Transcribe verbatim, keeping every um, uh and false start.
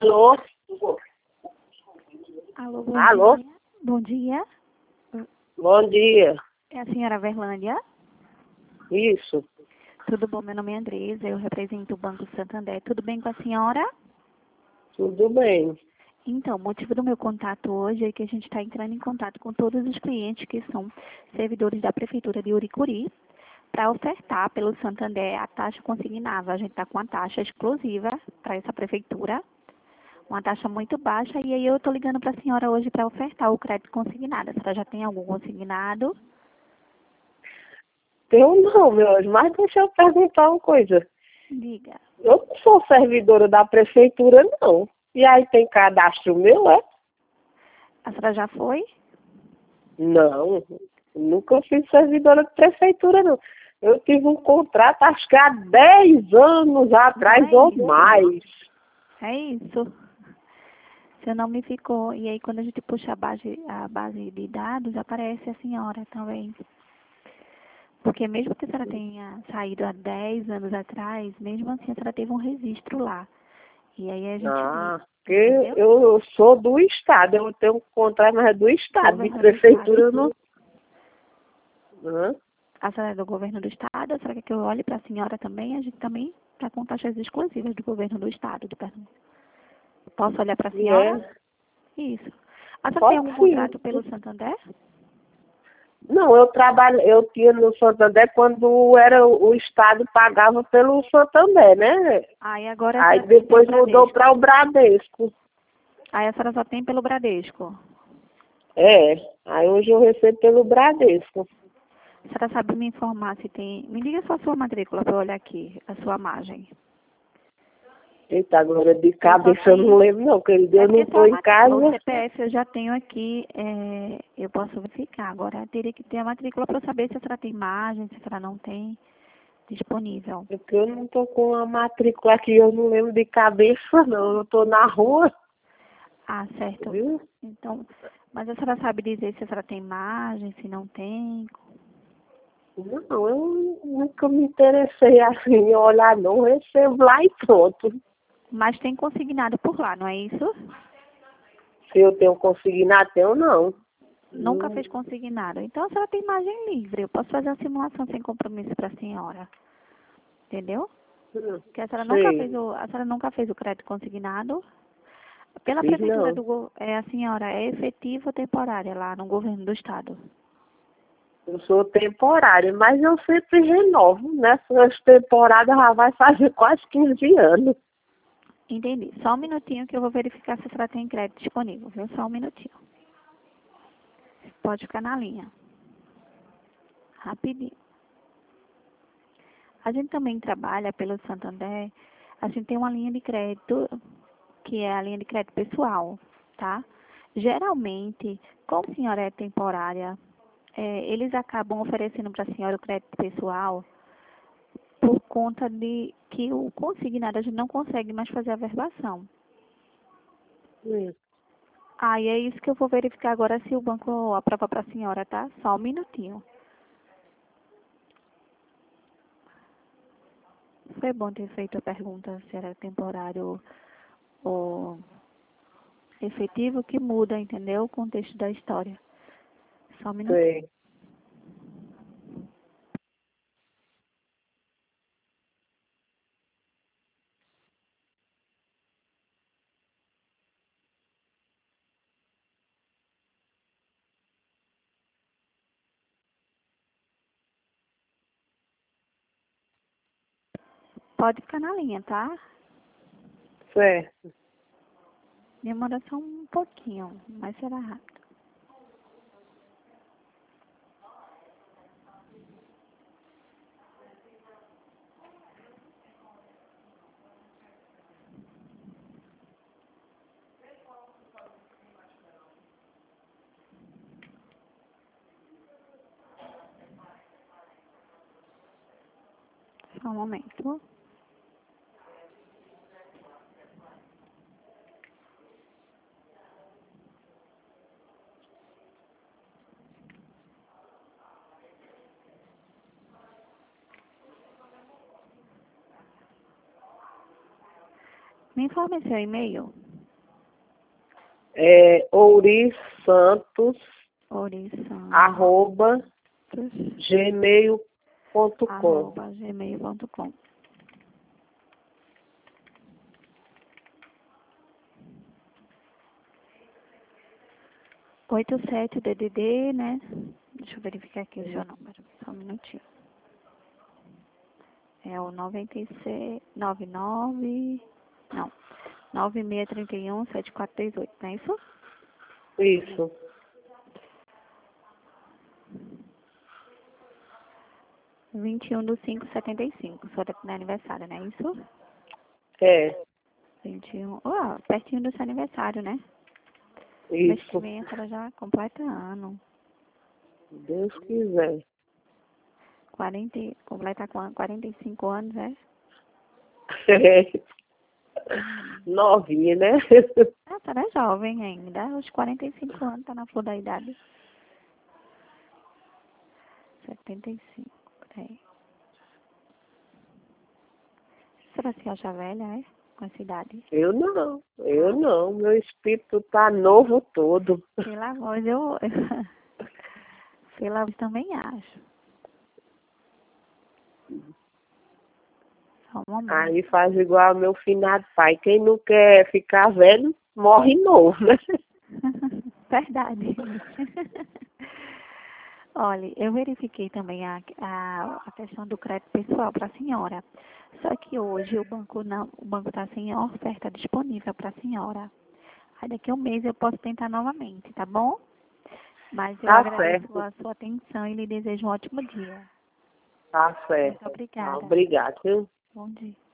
Alô? Alô, bom Alô? dia. Bom dia. Bom dia. É a senhora Verlândia? Isso. Tudo bom? Meu nome é Andresa, eu represento o Banco Santander. Tudo bem com a senhora? Tudo bem. Então, o motivo do meu contato hoje é que a gente está entrando em contato com todos os clientes que são servidores da Prefeitura de Uricuri para ofertar pelo Santander a taxa consignada. A gente está com uma taxa exclusiva para essa prefeitura, uma taxa muito baixa, e aí eu estou ligando para a senhora hoje para ofertar o crédito consignado. A senhora já tem algum consignado? Eu não, meu anjo, mas deixa eu perguntar uma coisa. Diga. Eu não sou servidora da prefeitura, não. E aí tem cadastro meu, é? A senhora já foi? Não, nunca fui servidora de prefeitura, não. Eu tive um contrato, acho que há dez anos atrás Não é ou isso. mais. É isso. Seu nome ficou. E aí, quando a gente puxa a base, a base de dados, aparece a senhora também. Porque mesmo que a senhora tenha saído há dez anos atrás, mesmo assim a senhora teve um registro lá. E aí a gente vê. Ah, porque Entendeu? eu sou do Estado, eu tenho um contrato, mas é do Estado, de Governo do prefeitura eu Estado. não... Hã? A senhora é do governo do Estado. A senhora quer que eu olhe para a senhora também? A gente também está com taxas exclusivas do governo do Estado de Pernambuco. Posso olhar para a E senhora? é, Isso. A senhora tem pode algum sim. contrato pelo Santander? Não, eu trabalho, eu tinha no Santander quando era o o Estado pagava pelo Santander, né? Aí agora a Aí senhora tem pelo depois mudou Bradesco. para o Bradesco. Aí a senhora só tem pelo Bradesco. É, aí hoje eu recebo pelo Bradesco. A senhora sabe me informar se tem... Me diga só a sua matrícula para eu olhar aqui, a sua margem. Eita, agora de Eu só cabeça eu não tenho... lembro não, querido, É eu não porque estou só a em matrícula, o casa. C P F eu já tenho aqui, é, eu posso verificar. Agora teria que ter a matrícula para eu saber se a senhora tem margem, se a senhora não tem disponível. É porque eu não estou com a matrícula aqui, eu não lembro de cabeça não, eu estou na rua, Ah, certo. viu? Então, mas a senhora sabe dizer se a senhora tem margem, se não tem? Não, eu nunca me interessei assim em olhar não, recebo lá e pronto. Mas tem consignado por lá, não é isso? Se eu tenho consignado, tenho não. Nunca Hum, fez consignado. Então a senhora tem margem livre. Eu posso fazer uma simulação sem compromisso para a senhora. Entendeu? hum, Porque a senhora nunca sei, fez o, a senhora nunca fez o crédito consignado. Pela fiz prefeitura não. do go- é a senhora é efetiva ou temporária lá no governo do estado? Eu sou temporária, mas eu sempre renovo. Nessas temporadas já vai fazer quase quinze anos. Entendi. Só um minutinho que eu vou verificar se a senhora tem crédito disponível, viu? Só um minutinho. Pode ficar na linha. Rapidinho. A gente também trabalha pelo Santander. A gente tem uma linha de crédito, que é a linha de crédito pessoal, tá? Geralmente, como a senhora é temporária, é, eles acabam oferecendo para a senhora o crédito pessoal por conta de que o consignado a gente não consegue mais fazer a verbação. Hum, Aí é isso que eu vou verificar agora se o banco aprova para a senhora, tá? Só um minutinho. Foi bom ter feito a pergunta se era temporário ou efetivo, que muda, entendeu? O contexto da história. Só um minutinho. sei. Pode ficar na linha, tá? Certo. Demora só um pouquinho, mas será rápido. Só um momento. Me informe seu e-mail. É ourisantos, Ouriçantos, arroba, gmail ponto com. arroba gmail ponto com. oito sete D D D, né? Deixa eu verificar aqui o seu número, só um minutinho. É o noventa e seis, noventa e nove, não, nove seis três um, sete quatro três oito, não é isso? Isso. vinte e um do cinco, setenta e cinco, sua data de aniversário, não é isso? É, vinte e um, ó, pertinho do seu aniversário, né? Mês que isso. vem a senhora já completa ano. Se Deus quiser. quarenta, completa quanto? quarenta e cinco anos, é? Novinha, né? Ah, a senhora é jovem ainda, aos quarenta e cinco anos, tá na flor da idade. setenta e cinco, peraí. A senhora se acha velha, é? Com essa idade? Eu não, eu não. Meu espírito tá novo todo. Pela voz, eu... Pela voz também acho. Só um momento. Aí faz igual meu finado pai. Quem não quer ficar velho, morre novo, né? Verdade. Olha, eu verifiquei também a, a, a questão do crédito pessoal para a senhora. Só que hoje o banco não, o banco está sem oferta disponível para a senhora. Aí daqui a um mês eu posso tentar novamente, tá bom? Mas eu Tá agradeço certo, a sua atenção e lhe desejo um ótimo dia. tá Muito certo. obrigada. Obrigado, viu? Bom dia.